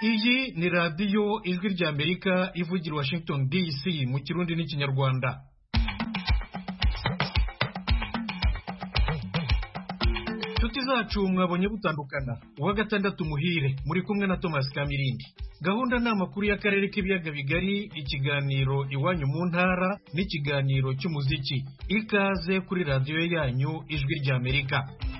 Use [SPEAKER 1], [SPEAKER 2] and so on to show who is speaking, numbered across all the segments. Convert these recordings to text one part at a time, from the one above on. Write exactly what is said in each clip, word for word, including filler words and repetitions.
[SPEAKER 1] iyi ni radiyo ijwi ry'Amerika ivugira Washington D C mu kirundi n'ikinyarwanda. Tuti zacu mwabonye butandukana uwa gatandatu muhire muri kumwe na Thomas Kamirindi. Gahunda ni amakuru y'akarere k'ibiyaga bigari, ikiganiro iwanyu mu ntara n'ikiganiro cy'umuziki. Ikaze kuri radiyo yanyu ijwi ry'Amerika.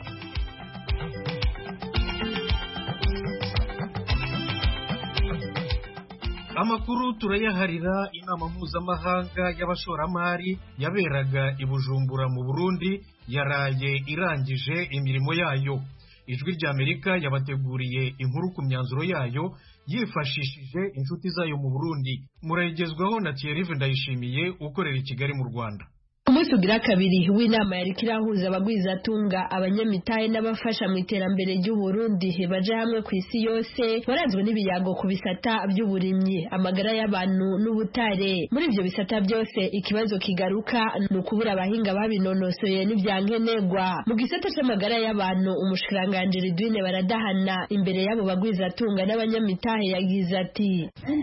[SPEAKER 1] Amakuru turayaharira inama mpuzamahanga y'abashoramari yaberaga i Bujumbura mu Burundi yaraye irangije imirimo yayo. Ijwi ry'Amerika yabateguriye inkuru ku myanzuro yayo yifashishije inshuti zayo mu Burundi. Murayigezwaho na Thierry Ndayishimiye ukorera i Kigali mu Rwanda.
[SPEAKER 2] Umunsi ugira kabiri w'inama yari kirahuza abagwizatunga abanyamitahe n'abafasha mu iterambere ry'u Burundi baje hamwe ku isi yose waranzwe n'ibiyago ku bisata by'uburimyi, amagara y'abantu n'ubutare. Muri ibyo bisata byose ikibazo kigaruka ni ukubura abahinga babinonosoye n'ibyankenerwa. Mu gisata cy'amagara y'abantu umushikiranganje Ridwine Baradahana imbere y'abo bagwizatunga n'abanyamitahe yagize ati: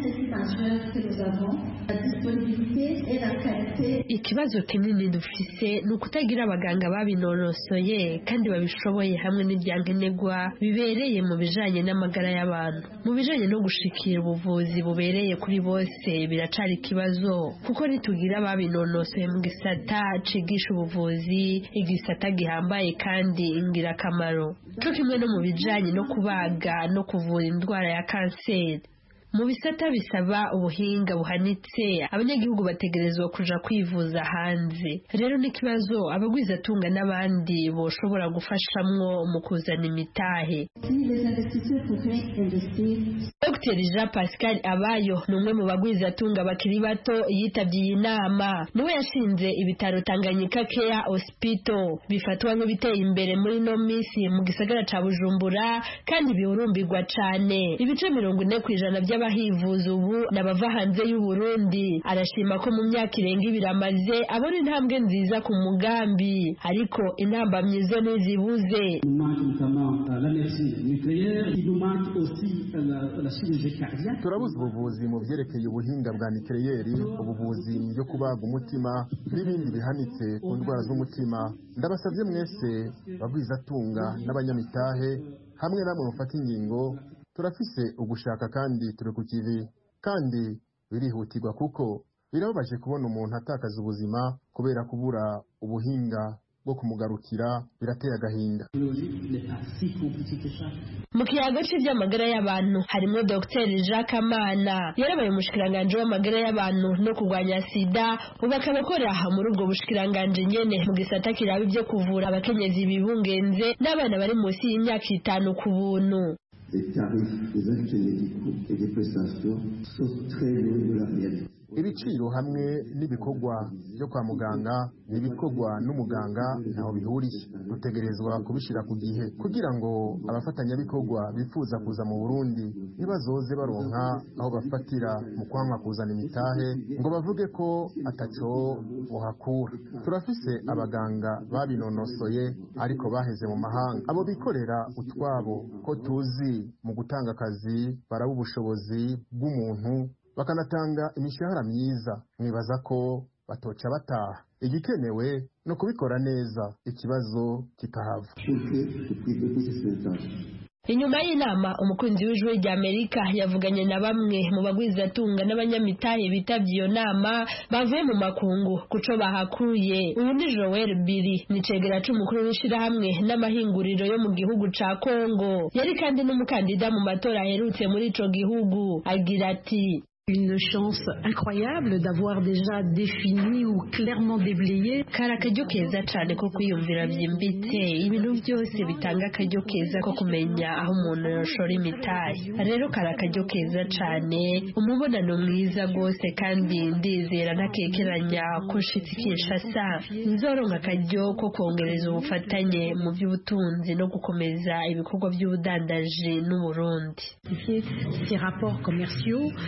[SPEAKER 2] ikibazo kinini dufise ni ukutagira abaganga babinonosoye kandi babishoboye hamwe n'ibyankenerwa bibereye mu bijanye n'amagara y'abantu. Mu bijanye no gushikira ubuvuzi bubereye kuri bose biracari ikibazo, kuko nitugira babinonosoye mu gisata cigisha ubuvuzi, igisata gihambaye kandi ingirakamaro, cyo kimwe no mu bijanye no kubaga no kuvura indwara ya kanseri. Mu bisata bisaba ubuhinga buhanitse abanyagihugu bategerezwa kuja kwivuza hanze. Rero n'ikibazo abagwizatunga n'abandi boshobora gufashamwo mu kuzana imitahe. Doctor Jean Pascal Abayo numwe mu bagwizatunga bakiri bato yitabye iyi nama. Niwe yashinze ibitaro Tanganyika Care Hospital bifatwa nk'ibiteye imbere muri no misi mu gisagara ca Bujumbura kandi bihurumbirwa cane. Ibice mirongo ine kw'ijana by'aba abahivuza ubu nabava hanze y'u Burundi. Arashima ko mu myaka irenga ibiri amaze abona intambwe nziza ku mugambi, ariko intambamyi zo ntizibuze.
[SPEAKER 3] Turabuze ubuvuzi mu byerekeye ubuhinga bwa nikeleyeri, ubuvuzi byo kubaga umutima n'ibindi bihanitse ku ndwara z'umutima. Ndabasabye mwese bagwizatunga n'abanyamitahe hamwe namwe mufata ingingo, turafise ugushaka kandi turi ku kivi, kandi birihutirwa kuko birababaje kubona umuntu atakaza ubuzima kubera kubura ubuhinga bwo kumugarukira. Birateye agahinda.
[SPEAKER 2] Mu kiyago cy'iby'amagara y'abantu harimo Dr Jacques Amana yarabaye umushikiranganje w'amagara y'abantu no kurwanya sida, ubu akaba akora muri ubwo bushikiranganje nyene mu gisata kiraba ibyo kuvura abakenyezi bibungenze n'abana bari munsi y'imyaka itanu ku buntu.
[SPEAKER 4] Les tarifs des actes médicaux et des prestations sont très loin de la réalité.
[SPEAKER 3] Ibiciro hamwe n'ibikorwa byo kwa muganga n'ibikorwa n'umuganga ntaho bihuriye. Dutegerezwa kubishira ku gihe kugira ngo abafatanyabikorwa bifuza kuza mu Burundi ntibazoze baronka aho bafatira mu kwanga kuzana imitahe ngo bavuge ko ataco bohakura. Turafise abaganga babinonosoye ariko baheze mu mahanga. Abo bikorera utwabo ko tuzi mu gutanga akazi baraba ubushobozi bw'umuntu bakanatanga imishahara myiza. Mwibaza ko batoca bataha. Igikenewe no kubikora neza, ikibazo kikahava.
[SPEAKER 2] Inyuma y'inama umukunzi w'ijwi ry'Amerika yavuganye na bamwe mu bagwizatunga n'abanyamitahe bitabye iyo nama bavuye mu makungu kuco bahakuye. Uyu ni Joel Biri, ni cegera c'umukuru w'ishirahamwe n'amahinguriro yo mu gihugu ca Kongo, yari kandi n'umukandida mu matora aherutse muri ico gihugu. Agira ati:
[SPEAKER 5] une chance incroyable d'avoir déjà défini ou clairement déblayé.
[SPEAKER 2] Karakaryo keza cyane ko kwiyumvira byimbitse ibintu byose bitanga akaryo keza ko kumenya aho umuntu yoshora imitahe. Rero karakaryo keza cyane, umubonano mwiza rwose, kandi ndizera ntakekeranya ko nshitsi Kinshasa nzoronka akaryo ko kongereza ubufatanye mu by'ubutunzi no gukomeza ibikorwa by'ubudandaji n'u Burundi.
[SPEAKER 5] Ces rapports commerciaux
[SPEAKER 2] urengo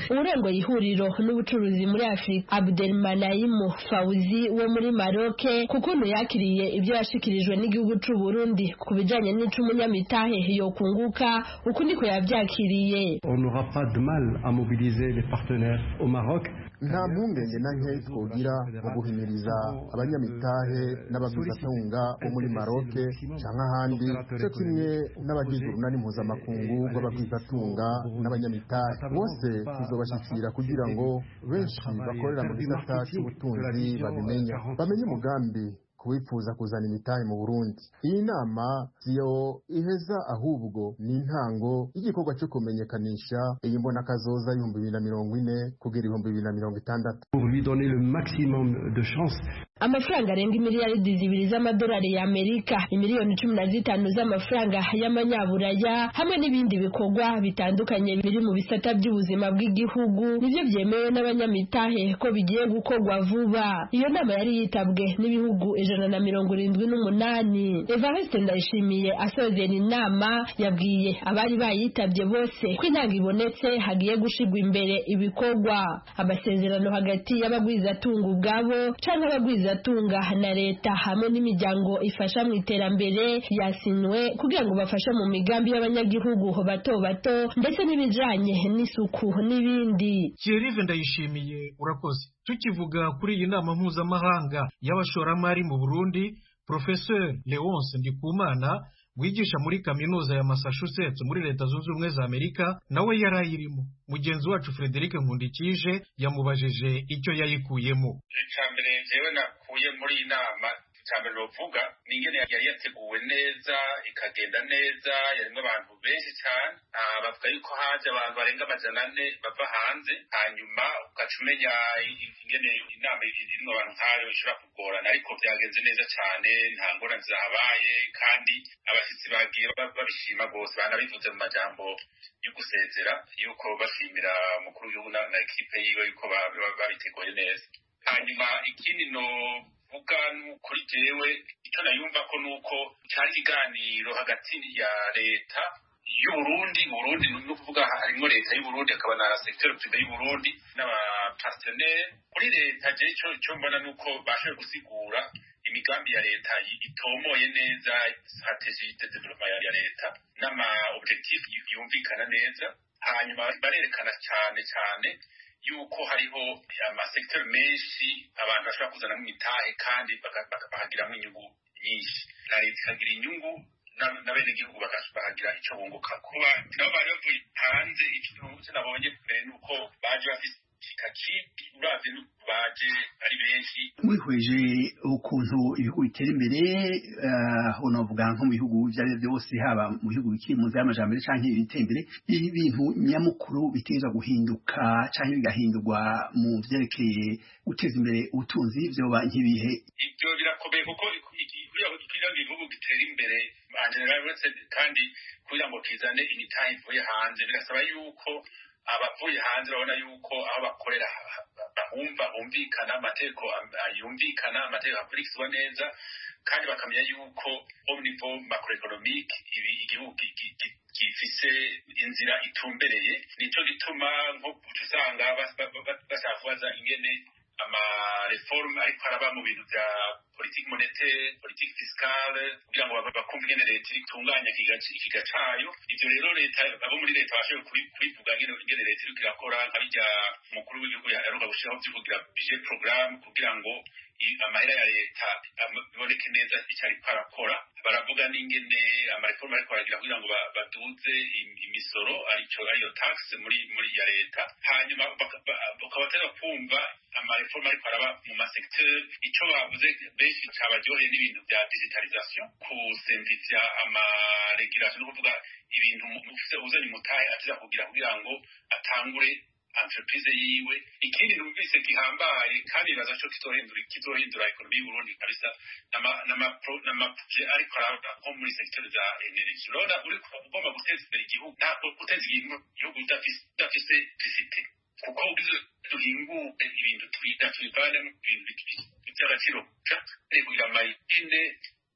[SPEAKER 2] urongoye ihuriro n'ubucuruzi muri Afrika Abdelmanaim Fauzi wo muri Maroc kuko yakiriye ibyo yashikirijwe n'igihugu cy'u Burundi ku bijanye n'icumunyamitahe yo kunguka uko niko yabyakiriye.
[SPEAKER 6] On n'aura pas de mal à mobiliser les partenaires au Maroc.
[SPEAKER 3] Nta mpungenge na nke twogira mu guhimiriza abanyamitahe n'abaguzatunga bo muri Maroc canke ahandi cyo kimwe n'abagize urunani mpuzamakungu rw'abaguzatunga n'abanyamitahe bose tuzobashikira kugira ngo benshi bakorera mu gisata cy'ubutunzi babimenya bamenye umugambi kubifuza kuzana imitahe mu Burundi. Iyi nama siyo iheza ahubwo ni intango y'igikorwa cyo kumenyekanisha iyi mbona kazoza y'ibihumbi bibiri na mirongo ine kugera ibihumbi bibiri na mirongo itandatu.
[SPEAKER 6] Pour lui donner le maximum de chance.
[SPEAKER 2] Amafaranga arenga imiliyaridi zibiri z'amadolari ya Amerika, imiliyoni cumi na zitanu z'amafaranga y'amanyaburaya hamwe n'ibindi bikorwa bitandukanye biri mu bisata by'ubuzima bw'igihugu nivyo byemewe n'abanyamitahe ko bigiye gukorwa vuba. Iyo nama yari yitabwe n'ibihugu ijana na mirongo irindwi n'umunani. Evariste Ndayishimiye asozera inama yabwiye abari bayitabye bose ko intanga ibonetse hagiye gushigwa imbere ibikorwa. Amasezerano hagati y'abagwizatunga ubwabo canke abagwiza tunga na leta hamwe n'imiryango ifasha mu iterambere yasinwe kugira ngo bafashe mu migambi y'abanyagihugu bato bato ndetse n'ibijanye n'isuku n'ibindi.
[SPEAKER 1] Thierry Ndayishimiye urakoze. Tukivuga kuri iyi nama mpuzamahanga y'abashoramari mu Burundi, Professeur Leonce Ndikumana wigisha muri kaminuza ya Massachusetts muri leta zunze ubumwe za Amerika nawe yarayirimo. Mugenzi wacu Frederic Nkundikije yamubajije icyo yayikuyemo.
[SPEAKER 7] Icambere jewe nakuye muri inama cyambere novuga ningene yari yateguwe neza ikagenda neza yarimo abantu benshi cyane bavuga yuko haje abantu barenga amajana ane bava hanze hanyuma ugacumenya ingene inama irimo abantu nkayo ishobora kugorana ariko byagenze neza cyane nta ngorane zabaye kandi abashyitsi bagiye babishima rwose banabivuze mu majambo yo gusezera yuko bashimira mukuru w'igihugu na ekipe yiwe yuko babiteguye neza. Hanyuma ikindi no vuga kuri jewe icyo nayumva ko nuko cyari ikiganiro hagati ya leta y'u Burundi Burundi no kuvuga harimo leta y'u Burundi akaba na secteur privé y'u Burundi n'aba partenaires kuri leta je cyo cyo mbona nuko bashoboye gusigura imigambi ya leta itomoye neza strategie de développement ya leta n'ama objectif yumvikana neza hanyuma barerekana cyane cyane yuko hariho amasekiteri menshi abantu bashobora kuzana mu mitahe kandi bakahagiramo inyungu nyinshi na leta ikagira inyungu n'abenegihugu bakagira icyo bunguka kuba nabo bari bavuye hanze icyo nabonye mbere nuko baje bafite kaki uravye baje ari benshi
[SPEAKER 8] mwihweje ukuntu ibihugu bitera imbere aho uh, novuga nko mu bihugu byari byose haba mu bihugu bikiri mu z'amajambere canke ibitera imbere ibintu nyamukuru biteza guhinduka canke bigahindurwa mu vyerekeye guteza imbere ubutunzi byoba nk'ibihe.
[SPEAKER 7] Ibyo birakomeye kuko kugira ngo ibihugu bitera imbere general wese kandi kugira ngo kizane imitahe ivuye hanze birasaba yuko abavuye hanze babona yuko aho bakorera bahumva humvikana amategeko yumvikana amategeko akurikizwa neza kandi bakamenya yuko au niveau macroeconomique ibi igihugu gifise inzira itumbereye nico gituma nko usanga basafuza ingene ama reforme ariko araba mu bintu bya politique monétaire politique fiscale kugira ngo bakumve ingene leta itunganya ikiga cayo. Ivyo rero leta abo muri leta bashoboye kubivuga ingene leta iriko irakora nkabijya umukuru w'igihugu yaheruka gushiraho vyo kugira budget programme kugira ngo amahera ya leta biboneke neza icyo ariko arakora. Baravuga n'ingene amareforme ariko aragira kugira ngo baduze imisoro arico ariyo tax muri muri ya leta hanyuma bakabatera kumva amareforme ariko araba mu masekteur ico bavuze benshi cabaryoheye n'ibintu bya digitalisation ku simplifia ama regulation no kuvuga ibintu uzanye umutahe atiza kugira kugira ngo atangure entreprise yiwe. Ikindi numvise gihambaye kandi baza cyo kizohindura kizohindura economy y'u Burundi kabisa nama nama nama ariko araba ko muri secteur za energy rona uri kugomba guteza imbere igihugu ntabwo guteza igihugu udafise difite kuko ugize duhinguke ibintu twita twivana mu bintu by'agaciro cyane kugira amayinde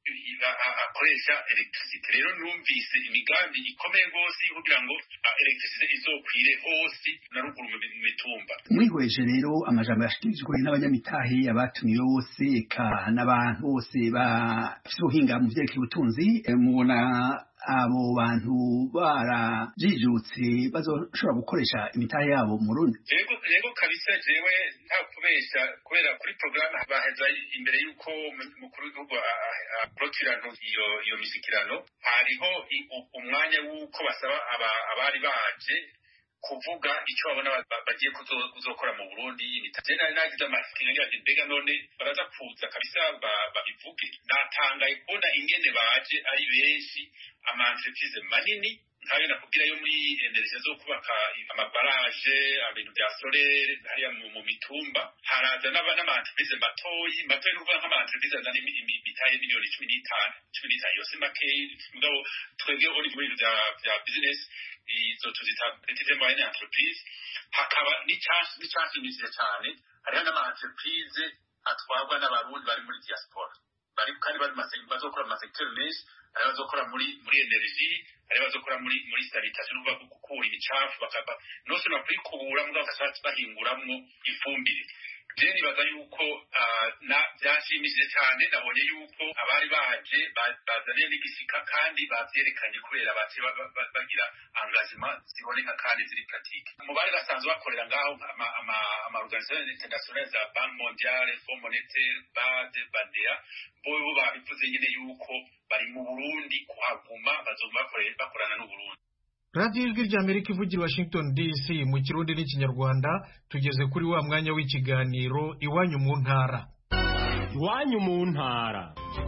[SPEAKER 7] akoresha electricity. Rero numvise imigambi ikomeye gose kugira ngo electricity izokwire hose na ruguru mu mitumba.
[SPEAKER 8] Mwihweje rero amajambo yashikirijwe n'abanyamitahe abatumiwe bose eka n'abantu bose bafite ubuhinga mu vyerekeye ubutunzi, mubona abo bantu barajijutse bazoshobora gukoresha imitahe yabo mu Burundi?
[SPEAKER 7] Yego yego kabisa, jewe nta kubesha kubera kuri programme baheza imbere yuko mukuru w'igihugu aprotirano iyo iyo misikirano, hariho umwanya wuko basaba abari baje kuvuga icyo babona bagiye kuzokora mu Burundi. Nitaje nari nagize amasikino yaje mbega none baraza kuza kabisa babivuge. Natangaye kubona ingene baje ari benshi, ama entreprise manini nkayo nakubwira yo muri energie zo kubaka amabaraje, ibintu bya solaire hariya mu mitumba. Haraza n'ama entreprise matoyi matoyi n'uvuga nk'ama entreprise azana imitahe miliyoni cumi n'itanu cumi n'itanu yose makeyi, mugabo twebwe uri mu bintu bya business izo tuzita petite moyenne entreprise. Hakaba n'icyansi n'icyanshimishije cyane, hariho n'ama entreprise atwarwa n'abarundi bari muri diaspora, bari kandi bari bazokora mu secteur menshi, hari bazokora muri muri energie, hari bazokora muri muri sanitation n'uvuga gukura imicafu bakaba nose no kwikubura mu gafasha bahinguramwo ifumbire. Je nibaza yuko na byashimishije cyane, nabonye yuko abari baje bazaniye n'igisika kandi bavyerekanye kubera bace bagira engagement ziboneka kandi ziri pratique. Mu bari basanzwe bakorera ngaho ama ama organisation internationale za Banque Mondiale, Fonds Monétaire, B A D, Badea, bo babivuze nyine yuko bari mu Burundi kuhaguma, bazoma bakorera bakorana n'u Burundi.
[SPEAKER 1] Radio Ijwi ry'Amerika ivugira Washington D C mu Kirundi n'Ikinyarwanda. Tugeze kuri wa mwanya w'ikiganiro Iwanyu mu Ntara.
[SPEAKER 9] Iwanyu mu Ntara.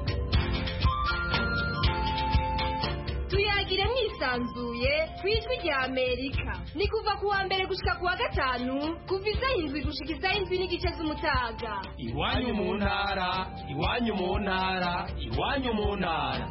[SPEAKER 10] Tuyagire mwisanzuye kw'Ijwi ry'Amerika. Ni kuva ku wa mbere gushika ku wa gatanu, kuva isaha indwi gushika isaha indwi n'igice z'umutaga.
[SPEAKER 9] Iwanyu mu Ntara, Iwanyu mu Ntara, Iwanyu mu Ntara.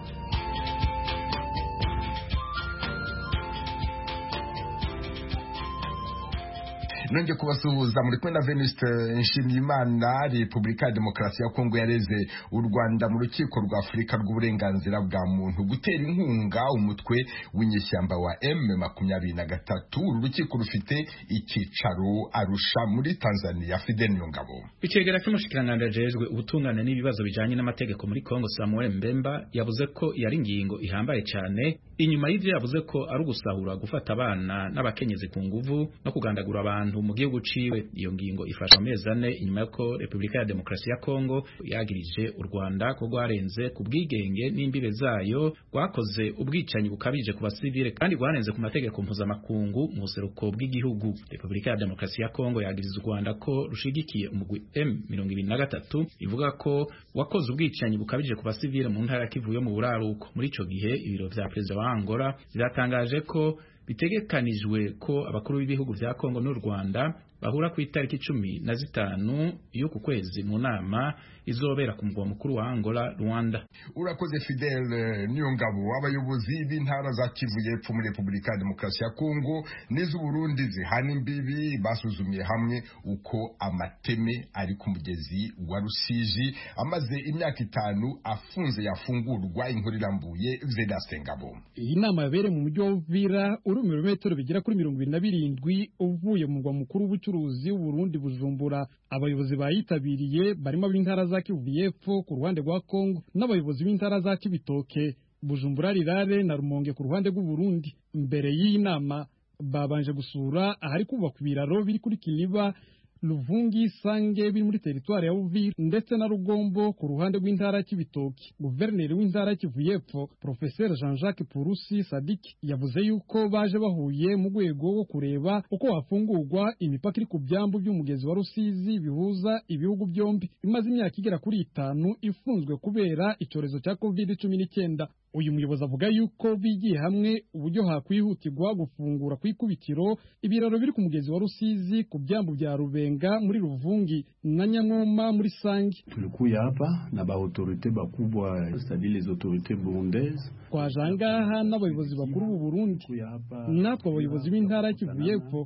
[SPEAKER 11] Nonge kubasuhuza muri kumwe na Venuste Nshimiyimana. Repubulika ya Demokarasi ya Kongo yareze u Rwanda mu rukiko rwa Afurika rw'uburenganzira bwa muntu gutera inkunga umutwe w'inyeshyamba wa M makumyabiri na gatatu. Uru rukiko rufite ikicaro Arusha muri Tanzania. Fidel Nyongabo,
[SPEAKER 12] icegera cy'umushikiranganji ajejwe ubutungane n'ibibazo bijanye n'amategeko muri Kongo, Samuel Mbemba, yavuze ko yari ingingo ihambaye cyane inyuma y'ivyo yavuze ko ari ugusahura gufata abana n'abakenyezi ku nguvu no kugandagura abantu mu gihugu ciwe. Iyo ngingo ifasha amezi ane inyuma y'uko Repubulika ya Demokarasi ya Kongo yagirije u Rwanda ko rwarenze ku bwigenge n'imbibe zayo, rwakoze ubwicanyi bukabije ku basivile kandi rwarenze ku mategeko mpuzamakungu mu buseruko bw'igihugu. Repubulika ya Demokarasi ya Kongo yagiriza u Rwanda ko rushigikiye umugwi M mirongo ibiri na gatatu, ivuga ko wakoze ubwicanyi bukabije ku basivile mu ntara ya Kivu yo mu buraruko. Muri ico gihe ibiro vya Perezida wa Angola byatangaje ko bitegekanijwe ko abakuru b'ibihugu vya Kongo n'u Rwanda bahura ku itariki cumi na zitanu y'uku kwezi mu nama izobera ku mugwa mukuru wa Angola, Rwanda.
[SPEAKER 11] Urakoze Fidel Nyongabo. Abayobozi b'intara za Kivu y'Epfo muri Repubulika ya Demokarasi ya Kongo n'iz'u Burundi zihana imbibi basuzumiye hamwe uko amateme ari ku mugezi wa Rusizi amaze imyaka itanu afunze yafungurwa. Inkuru irambuye Vedaste Ngabo.
[SPEAKER 13] Iyi nama yabereye mu mujyi wa Uvira uri mu birometero bigera kuri mirongo ibiri na birindwi uvuye mu mugwa mukuru w'ubucuruzi w'u Burundi, Bujumbura. Abayobozi bayitabiriye barimo ab'intara za Kivu y'Epfo ku ruhande rwa Kongo n'abayobozi b'intara za Kibitoke, Bujumbura, Rirare na Rumonge ku ruhande rw'u Burundi. Mbere y'iyi nama babanje gusura ahari kubakwa ibiraro biri kuri Kiliba, Luvungi, Sange biri muri teritwari ya Uvira ndetse na Rugombo ku ruhande rw'intara ya Kibitoki. Guverineri w'intara ya Kivu y'Epfo Professeur Jean-Jacques Purusi Sadiki yavuze yuko baje bahuye mu rwego rwo kureba uko hafungurwa imipaka iri ku byambu by'umugezi wa Rusizi bihuza ibihugu byombi imaze imyaka igera kuri itanu ifunzwe kubera icyorezo cya covid cumi n'icyenda. Uyu muyobozi avuga yuko bigiye hamwe uburyo hakwihutirwa gufungura kw'ikubitiro ibiraro biri ku mugezi wa Rusizi ku byambu bya Rubenga muri Ruvungi na Nyamwoma muri Sangi.
[SPEAKER 14] Tulikuya hapa na ba autorite bakubwa, c'est-à-dire les autorités burundaises,
[SPEAKER 13] twajangaha n'abayobozi bakuru b'u Burundi natwe abayobozi b'intara ya Kivu y'Epfo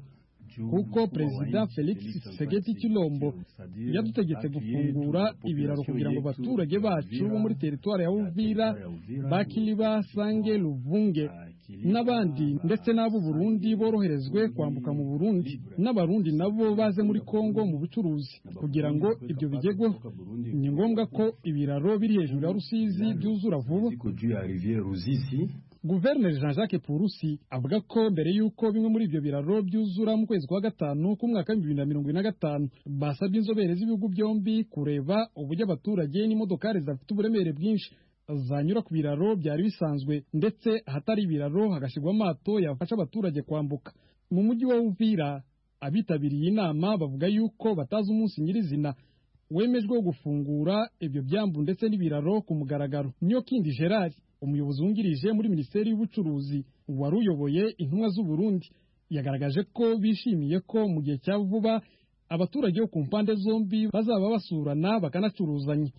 [SPEAKER 13] kuko perezida Felix Tshisekedi Tshilombo yadutegetse gufungura ibiraro kugira ngo abaturage bacu bo muri teritwari ya Uvira, Bakiliba, Sange, Luvunge n'abandi ndetse n'abo Burundi boroherezwe kwambuka mu Burundi, n'abarundi nabo baze muri Kongo mu bucuruzi. Kugira ngo ibyo bigegweho ni ngombwa ko ibiraro biri hejuru ya Rusizi byuzura vuba. Guverineri Jean-Jacques Purusi avuga ko mbere y'uko bimwe muri ibyo biraro byuzura mu kwezi kwa gatanu k'umwaka w'ibihumbi bibiri na mirongo ine na gatanu, basabye inzobere z'ibihugu byombi kureba uburyo abaturage n'imodokari zafite uburemere bwinshi zanyura ku biraro byari bisanzwe, ndetse ahatari ibiraro hagashyirwa amato yafasha abaturage kwambuka. Mu mujyi wa Uvira, abitabiriye inama bavuga yuko batazi umunsi nyirizina wemejwe wo gufungura ibyo byambu ndetse n'ibiraro ku mugaragaro. Nyokindi Gerard, umuyobozi wungirije muri Minisiteri y'Ubucuruzi wari uyoboye intumwa z'u Burundi, yagaragaje ko bishimiye ko mu gihe cya vuba abaturage bo ku mpande zombi bazaba basurana bakanacuruzanya.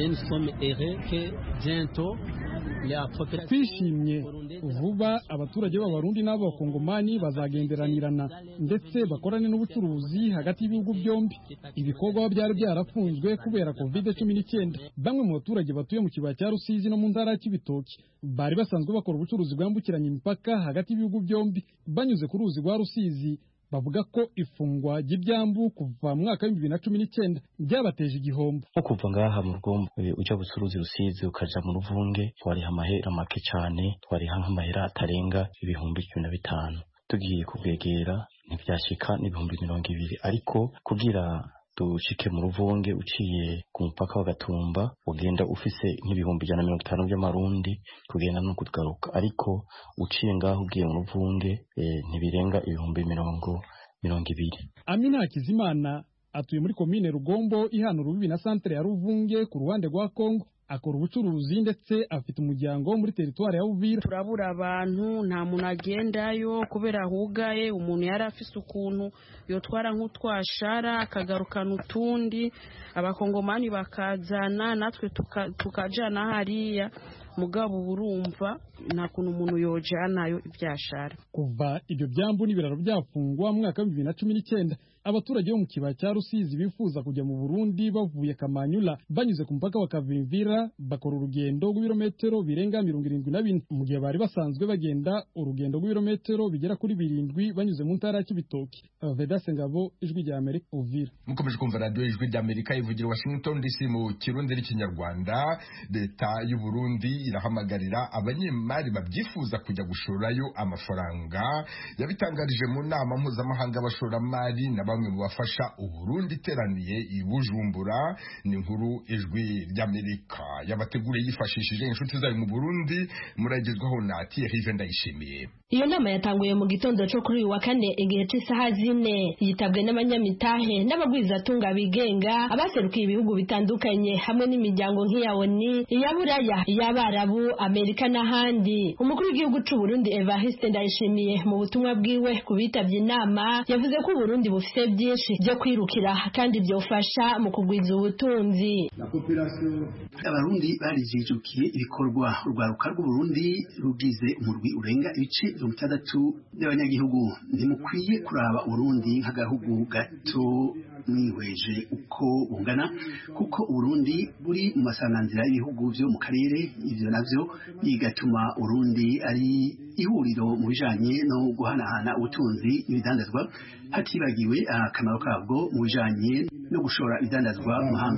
[SPEAKER 13] Twishimye vuba abaturage b'Abarundi n'Abakongomani bazagenderanirana ndetse bakorane n'ubucuruzi hagati y'ibihugu byombi. Ibikorwa byari byarafunzwe kubera covid cumi n'icyenda. Bamwe mu baturage batuye mu kibaya cya Rusizi no mu ntara ya Cibitoke bari basanzwe bakora ubucuruzi bwambukiranya imipaka hagati y'ibihugu byombi banyuze ku ruzi rwa Rusizi. Bavuga ko ifungwa ry'ibyambu kuva mu mwaka w'ibihumbi bibiri na cumi n'icyenda byabateje igihombo.
[SPEAKER 15] Nko kuva ngaha mu Rugombo ujya gucuruza Rusizi ukaja mu Ruvunge twariha amahera make cyane, twariha nk'amahera atarenga ibihumbi cumi na bitanu. Tugiye kubwegera ntibyashika n'ibihumbi mirongo ibiri, ariko kugira dushike mu Ruvunge uciye ku mupaka wa Gatumba ugenda ufise nk'ibihumbi ijana na mirongo itanu by'amarundi kugenda no kugaruka, ariko uciye ngaho ugiye mu Ruvunge eh, ntibirenga ibihumbi mirongo mirongo ibiri.
[SPEAKER 13] Amina Hakizimana atuye muri komine Rugombo ihana urubibi na santere ya Ruvunge ku ruhande rwa Kongo. Akora ubucuruzi ndetse afite umuryango muri teritwari ya Uvira.
[SPEAKER 16] Turabura abantu, nta muntu agendayo kubera hugaye. Umuntu yari afise ukuntu yotwara nk'utwashara akagarukana utundi, abakongomani bakazana natwe tukajana tuka hariya, mugabo burumva nta kuntu umuntu yojanayo ibyashara.
[SPEAKER 13] Kuva ibyo byambu n'ibiraro byafungwa mu mwaka wa bibiri na cumi n'icyenda, abaturage bo mu kibaya cya Rusizi bifuza kujya mu Burundi bavuye Kamanyula banyuze ku mupaka wa Kavimvira bakora urugendo rw'ibirometero birenga mirongo irindwi na bine, mu gihe bari basanzwe bagenda urugendo rw'ibirometero bigera kuri birindwi banyuze mu ntara ya Cibitoke. Vedaste Ngabo, Ijwi rya Amerika, Uvira.
[SPEAKER 11] Mukomeje kumva radio Ijwi rya Amerika ivugira Washington D C mu Kirundi n'Ikinyarwanda. Leta y'u Burundi irahamagarira abanyemari babyifuza kujya gushorerayo amafaranga. Yabitangarije mu nama mpuzamahanga abashoramari na bamwe mu bafasha Uburundi iteraniye i Bujumbura. Ni inkuru Ijwi ry'Amerika yabateguriye yifashishije inshuti zayo mu Burundi. Muragezwaho na Thierry Ndayishimiye.
[SPEAKER 2] Iyo nama yatanguye mu gitondo cyo kuri uyu wa kane igihe cy'isaha zine, yitabwe n'abanyamitahe n'abagwizatunga bigenga, abaserukiye ibihugu bitandukanye hamwe n'imiryango nk'iya O N U, iya Buraya, iy'Abarabu, Amerika n'ahandi. Umukuru w'igihugu cy'u Burundi Evariste Ndayishimiye mu butumwa bwiwe ku bitabye inama yavuze ko Burundi bufite byinshi byo kwirukira kandi byofasha mu kugwiza ubutunzi.
[SPEAKER 8] Abarundi barijijukiye ibikorwa urwaruka rw'u Burundi rugize umurwi urenga ibice mirongo itandatu by'abanyagihugu. Ntimukwiye kuraba Burundi nk'agahugu gato mwihweje uko bungana, kuko Burundi buri mu masanganzira y'ibihugu byo mu karere. Ivyo navyo bigatuma Burundi ari ihuriro mu bijanye no guhanahana ubutunzi n'ibidandazwa, hatibagiwe akamaro kabwo mu bijanye no gushora ibidandazwa mu mahanga.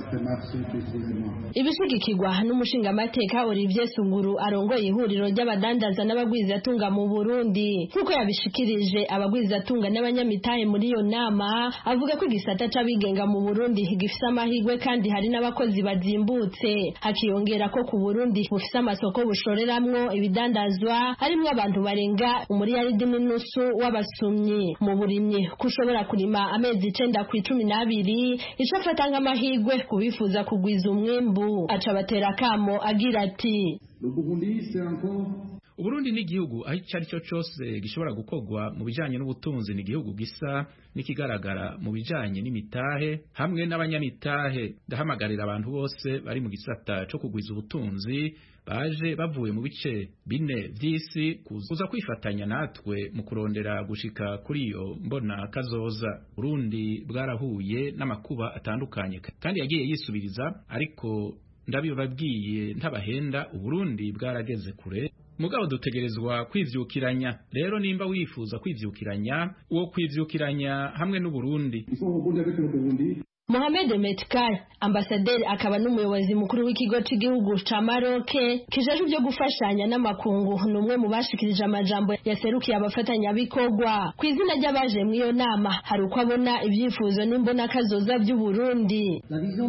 [SPEAKER 2] Ibishigikirwa n'umushingamateka Olivier Sunguru arongoye ihuriro ry'abadandaza n'abagwizatunga mu Burundi. Nkuko yabishikirije abagwizatunga n'abanyamitahe muri iyo nama, avuga ko igisata c'abigenga mu Burundi gifise amahirwe kandi hari n'abakozi bazimbutse. Hakiyongera ko ku Burundi bufise amasoko bushoreramwo ibidandazwa harimo abantu barenga umuriyaridi n'inusu w'abasumyi. Mu burimyi kushobora kurima amezi icenda ku icumi n'abiri, ico afata nk'amahirwe kubifuza kugwiza umwimbu. Aca batera kamo agira ati:
[SPEAKER 12] Uburundi ni igihugu aho icyo ari cyo cyose gishobora gukorwa mu bijanye n'ubutunzi, ni igihugu gisa n'ikigaragara mu bijanye n'imitahe hamwe n'abanyamitahe. Ndahamagarira abantu bose bari mu gisata cyo kugwiza ubutunzi baje bavuye mu bice bine vy'isi kuza kwifatanya natwe mu kurondera gushika kuri iyo mbona kazoza. Burundi bwarahuye n'amakuba atandukanye kandi yagiye yisubiriza, ariko ndabibabwiye ntabahenda, Uburundi bwarageze kure. Mugabo dutegerezwa kwivyukiranya. Rero nimba wifuza kwivyukiranya, uwo kwivyukiranya hamwe n'Uburundi.
[SPEAKER 2] Mohamed Metkar, ambasaderi akaba n'umuyobozi mukuru w'ikigo cy'igihugu ca Maroc kijeje byo gufashanya n'amakungu, numwe mu bashikirije amajambo yaserukiye abafatanya bikorwa. Ku izina ry'abaje mu iyo nama hari uko abona ivyifuzo n'imbona kazoza by'u Burundi.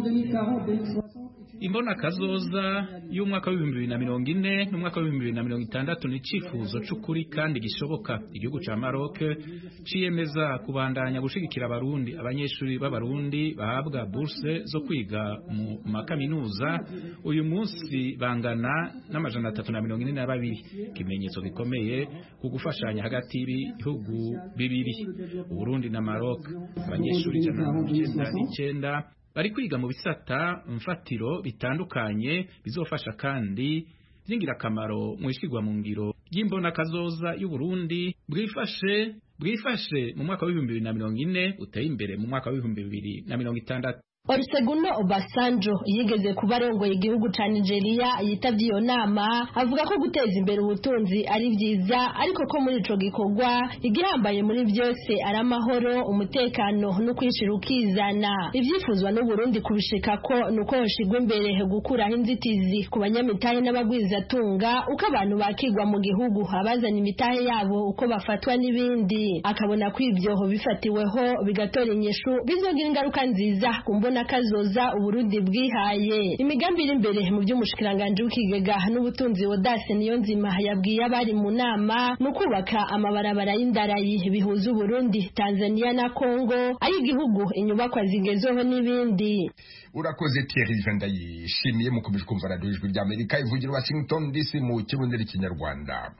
[SPEAKER 12] Imbona kazoza y'umwaka w'ibihumbi bibiri na mirongo ine n'umwaka w'ibihumbi bibiri na mirongo itandatu ni icifuzo c'ukuri kandi gishoboka. Igihugu ca Maroc ciyemeza kubandanya gushigikira abarundi, abanyeshuri b'abarundi bahabwa bourse zo kwiga mu makaminuza. Uyu munsi bangana n'amajana atatu na mirongo ine na babiri, ikimenyetso gikomeye ku gufashanya hagati y'ibihugu bibiri, Uburundi na Maroc. Abanyeshuri ijana na mirongo icenda n'icenda bari kwiga mu bisata mfatiro bitandukanye bizofasha kandi by'ingirakamaro mu ishigwa mu ngiro ry'imbona kazoza y'u Burundi bwifashe bwifashe mu mwaka w'ibihumbi bibiri na mirongo ine uteye imbere mu mwaka w'ibihumbi bibiri na mirongo itandatu.
[SPEAKER 2] Olusegun Obasanjo yigeze kuba arongoye igihugu ca Nigeria yitavye iyo nama, avuga ko guteza imbere ubutunzi ari vyiza, ariko ko muri ico gikorwa igihambaye muri byose ari amahoro, umutekano no kwishira ukizana. Ivyifuzwa n'u Burundi kubishikako nuko yoshigwa imbere gukuraho inzitizi ku banyamitahe n'abagwizatunga, uko abantu bakigwa mu gihugu, abazana imitahe yabo uko bafatwa n'ibindi. Akabona ko ibyo bifatiweho bigatora inyishu bizogira ingaruka nziza ku mbona kazoza Uburundi bwihaye. Imigambi iri imbere mu by'umushikiranganje w'ikigega n'ubutunzi Odase Niyonzima yabwiye abari mu nama no kubaka amabarabara y'indarayi bihuza Uburundi, Tanzania na Kongo, ari igihugu inyubakwa zigezeho n'ibindi.
[SPEAKER 11] Urakoze Thierry Vendayi, shimiye mukomeje kumva radio Ijwi ry'Amerika ivugira Washington D C mu kirundi n'ikinyarwanda.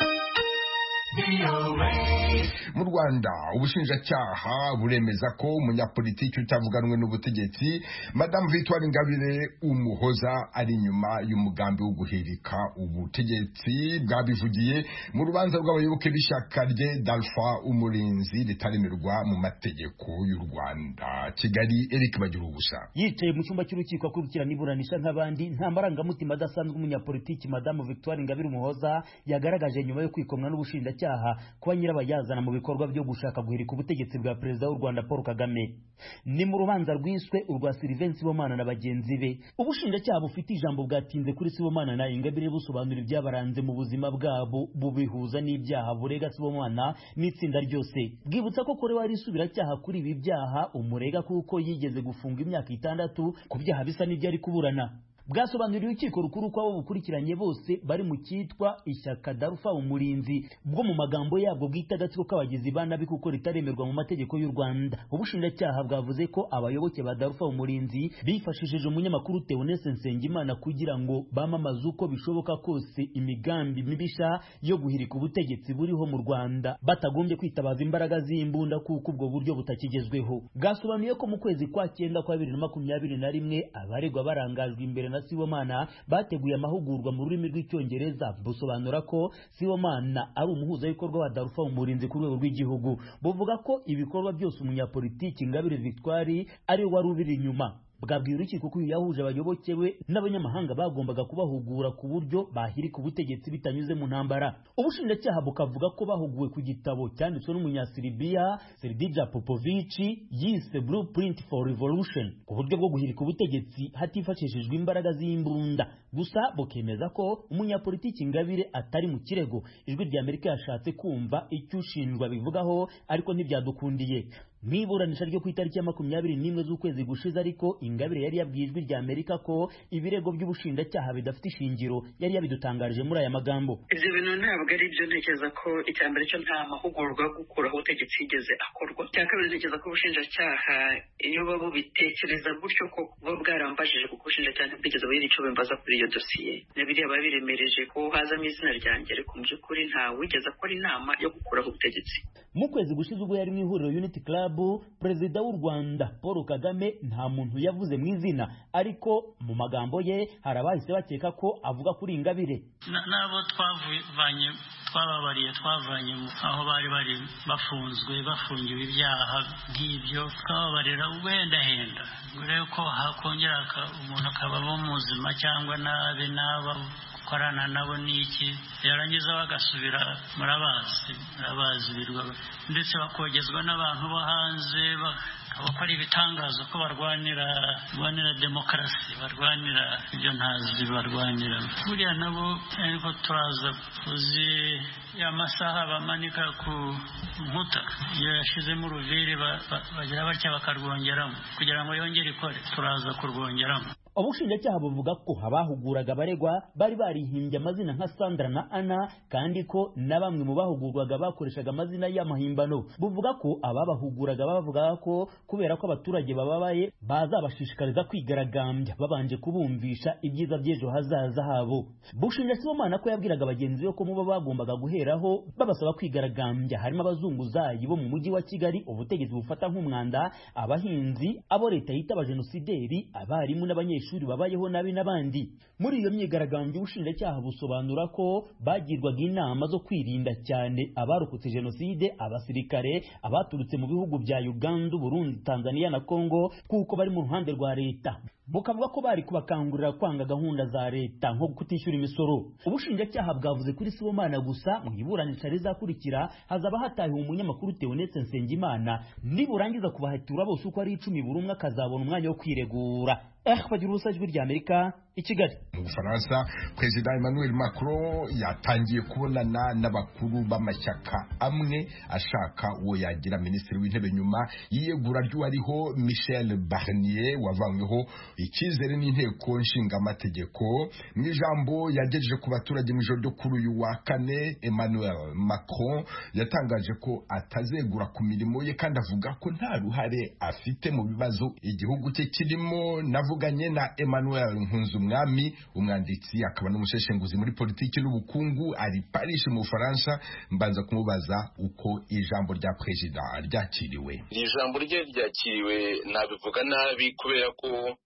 [SPEAKER 11] Mu Rwanda ubushinjacyaha buremeza ko umunyapolitiki utavuganwe n'ubutegetsi Madame Victoire Ingabire Umuhoza ari nyuma y'umugambi wo guhirika ubutegetsi. Bwabivugiye mu rubanza rw'abayoboke b'ishyaka rye Dalpha Umurinzi ritaremerwa mu mategeko y'u Rwanda. Kigali, Eric Bagirubusa
[SPEAKER 17] yicaye mu cyumba cy'urukiko akurikirana iburanisha nk'abandi, nta marangamutima adasanzwe umunyapolitiki Madame Victoire Ingabire Umuhoza yagaragaje nyuma yo kwikomwa n'ubushinjacyaha kuba nyirabayazana mu bikorwa byo gushaka guhirika ubutegetsi bwa perezida w'u Rwanda Paul Kagame. Ni mu rubanza rwiswe urwa Sylvain Sibomana na bagenzi be. Ubushinjacyaha bufite ijambo bwatinze kuri Sibomana na Ingabire busobanura ibyabaranze mu buzima bwabo, bubihuza n'ibyaha burega Sibomana n'itsinda ryose. Bwibutsa ko kore wari isubiracyaha kuri ibi byaha umurega kuko yigeze gufunga imyaka itandatu ku byaha bisa n'ibyo ari kuburana. Bwasobanuriye urukiko rukuru ko abo bukurikiranye bose bari mu cyitwa ishyaka Dalpha Umurinzi, bwo mu magambo yabwo bwita agatsiko k'abagizi ba nabi kuko ritaremerwa mu mategeko y'u Rwanda. Ubushinjacyaha bwavuze ko abayoboke ba Dalpha Umurinzi bifashishije umunyamakuru Theoneste Nsengimana kugira ngo bamamaze uko bishoboka kose imigambi mibisha yo guhirika ubutegetsi buriho mu Rwanda, batagombye kwitabaza imbaraga z'imbunda kuko ubwo buryo butakigezweho. Bwasobanuye ko mu kwezi kwa cyenda kwa bibiri na makumyabiri na rimwe abaregwa barangajwe imbere na Sibomana bateguye amahugurwa mu rurimi rw'icyongereza. Busobanura ko Sibomana ari umuhuzabikorwa wa Dalpha Umurinzi ku rwego rw'igihugu. Buvuga ko ibikorwa byose umunyapolitiki Ingabire Victoire ari wari ubiri inyuma. Bwabwiye urukiko ko yahuje abayoboke we n'abanyamahanga bagombaga kubahugura ku buryo bahirika ubutegetsi bitanyuze mu ntambara. Ubushinjacyaha bukavuga ko bahuguwe ku gitabo cyanditswe n'umunyasiribiya Serdija Popovic yise Blueprint for Revolution, ku buryo bwo guhirika ubutegetsi hatifashishijwe imbaraga z'imbunda. Gusa bukemeza ko umunyapolitiki Ingabire atari mu kirego. Ijwi ry'Amerika yashatse kumva icyo ushinjwa bivugaho ariko ntibyadukundiye. mwiburanisha ryo ku itariki ya makumyabiri n'imwe z'ukwezi gushize ariko Ingabire yari yabwiye Ijwi rya Amerika ko ibirego by'ubushinjacyaha bidafite ishingiro yari yabidutangarije muri aya magambo.
[SPEAKER 18] Ibyo bintu ntabwo ari byo, ntekereza ko icya mbere cyo nta mahugurwa yo gukuraho ubutegetsi yigeze akorwa. Icya kabiri ntekereza ko ubushinjacyaha iyo baba bitekereza gutyo ko buba bwarambajije kuko ubushinjacyaha ntibwigeze bugira icyo bimbaza kuri iyo dosiye, na biriya babiremereje ko hazamo izina ryanjye, ariko mu by'ukuri nta wigeze akora inama yo gukuraho ubutegetsi.
[SPEAKER 17] Mu kwezi gushize ubwo yari mu ihuriro Unity Club, Perezida w'u Rwanda Paul Kagame nta muntu yavuze mu izina, ariko mu magambo ye hari abahise bakeka ko avuga kuri Ingabire.
[SPEAKER 19] Nabo twavanye twababariye twavanye aho bari bari bafunzwe bafungiwe ibyaha nk'ibyo, twababarira ubuhendahenda ngure ko hakongera umuntu akabamo muzima cyangwa nabe naba korana nabo niki yarangiza bagasubira murabazi murabazi birwa ndetse bakogezwa n'abantu bo hanze bakora ibitangazo ko barwanira barwanira demokarasi barwanira ibyo ntazi barwanira buriya nabo ariko turaza kuzi ya masaha bamanika ku nkuta iyo yashizemo uruviri bagira batya bakarwongeramo kugira ngo yongere ikore, turaza kurwongeramo.
[SPEAKER 17] Ubushinjacyaha buvuga ko abahuguraga abaregwa bari barihimbye amazina nka Sandra na Anna, kandi ko na bamwe mu bahugurwaga bakoreshaga amazina y'amahimbano. Buvuga ko ababahuguraga bavuga ko kubera ko abaturage bababaye bazabashishikariza kwigaragambya babanje kubumvisha ibyiza by'ejo hazaza habo. Bushinja Sibomana ko yabwiraga bagenzi be ko muba bagombaga guheraho babasaba kwigaragambya harimo abazunguzayi bo mu mujyi wa Kigali ubutegetsi bufata nk'umwanda, abahinzi, abo leta yita abajenosideri, abarimu n'abanyeshuri shuri babayeho nabi n'abandi. Muri iyo myigaragambyo ubushinjacyaha busobanura ko bagirwaga inama zo kwirinda cyane abarokotse jenoside, abasirikare, abaturutse mu bihugu bya Uganda, Burundi, Tanzania na Kongo kuko bari mu ruhande rwa leta. Bukavuga ko bari kubakangurira kwanga gahunda za leta nko kutishyura imisoro. Ubushinjacyaha bwavuze kuri Sibomana gusa mu iburanisha rizakurikira hazaba hatahiwe umunyamakuru Theoneste Nsengimana, niburangiza kubahatura bose uko ari icumi buri umwe akazabona umwanya wo kwiregura. Eh bagira ubusajwi rya Amerika i Kigali.
[SPEAKER 11] Mu Bufaransa, Perezida Emmanuel Macron yatangiye kubonana n'abakuru b'amashyaka amwe ashaka uwo yagira minisitiri w'intebe nyuma y'iyegura ry'uwariho Michel Barnier wavanyweho icyizere n'inteko nshingamategeko. Mu ijambo yagejeje ku baturage mu ijoro ryo kuri uyu wa kane, Emmanuel Macron yatangaje ko atazegura ku mirimo ye kandi avuga ko nta ruhare afite mu bibazo igihugu cye kirimo. Navuganye na Emmanuel Nkunzumwami, umwanditsi akaba n'umusheshenguzi muri politiki n'ubukungu, ari Paris mu Bufaransa. Mbanza kumubaza uko ijambo rya perezida ryakiriwe.
[SPEAKER 20] Ijambo rye ryakiriwe nabivuga nabi kubera ko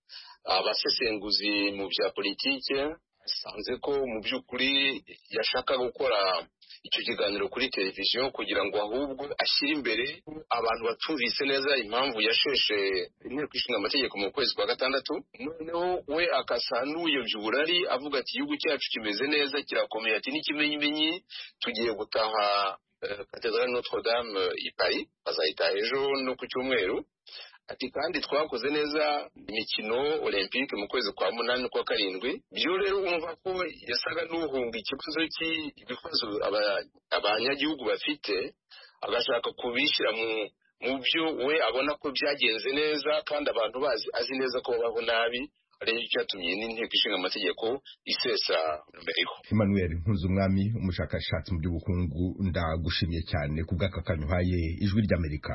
[SPEAKER 20] abasesenguzi mu bya politiki sanze ko mu by'ukuri yashaka gukora icyo kiganiro kuri televiziyo kugira ngo ahubwo ashyire imbere abantu batumvise neza impamvu yasheshe inteko ishinga amategeko mu kwezi kwa gatandatu, noneho we akasa n'uyobya uburari avuga ati igihugu cyacu kimeze neza kirakomeye, ati n'ikimenyimenyi tugiye gutaha Cathedrale Notre Dame i Paris, bazayitaha ejo no ku cyumweru. Ati kandi twakoze neza imikino olympique mu kwezi kwa munani no kwa karindwi. Byo rero umva ko yasaga n'uhunga ikibazo cy'ibibazo abanyagihugu bafite, agashaka kubishyira mu mu byo we abona ko byagenze neza kandi abantu bazi azi neza ko babaho nabi, ari cyo cyatumye n'inteko ishinga amategeko isesa mbere.
[SPEAKER 11] Emmanuel Nkunzumwami, umushakashatsi mu by'ubukungu, ndagushimiye cyane ku bw'akakanyo uhaye Ijwi ry'Amerika.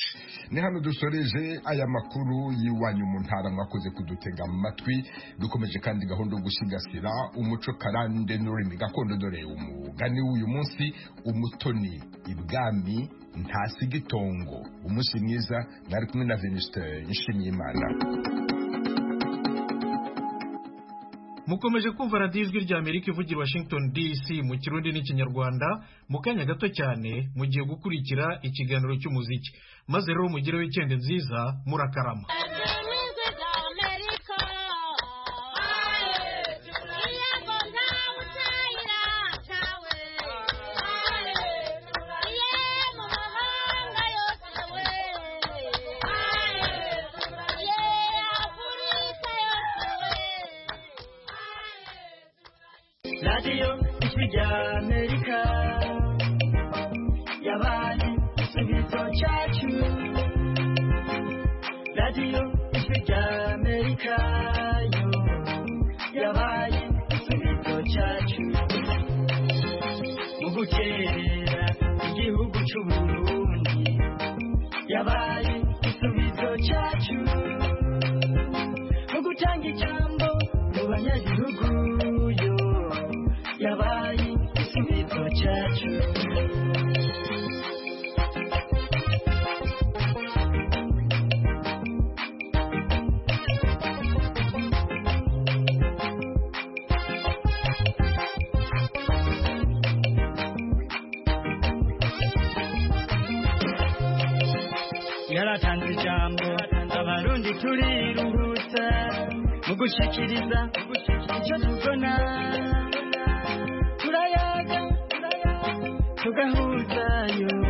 [SPEAKER 11] Ni hano dusoreje aya makuru y'iwanyu mu ntara, mwakoze kudutega amatwi. Dukomeje kandi gahunda yo gusigasira umuco karande n'ururimi gakondo, dore umugani w'uyu munsi, umutoni ibwami ntasiga itongo. Umunsi mwiza, mwari kumwe na Venuste Nshimiyimana.
[SPEAKER 1] Mukomeje kumva radiyo Ijwi ry'Amerika ivugira Washington D C mu Kirundi n'Ikinyarwanda. Mu kanya gato cyane mugiye gukurikira ikiganiro cy'umuziki, maze rero mugire weekend nziza, murakarama.
[SPEAKER 21] Radio Ijwi ry'Amerika yabaye igisubizo cyacu. radiyo ijwi rya amerika yo yabaye igisubizo cyacu mu gukerera igihugu cy'uburundi yabaye igisubizo cyacu mu gutanga ijambo mu banyagihugu yo yabaye igisubizo cyacu yaratanze ijambo abarundi turiruhutsa mu gushikiriza icyo tubona turayaga tugahuzayo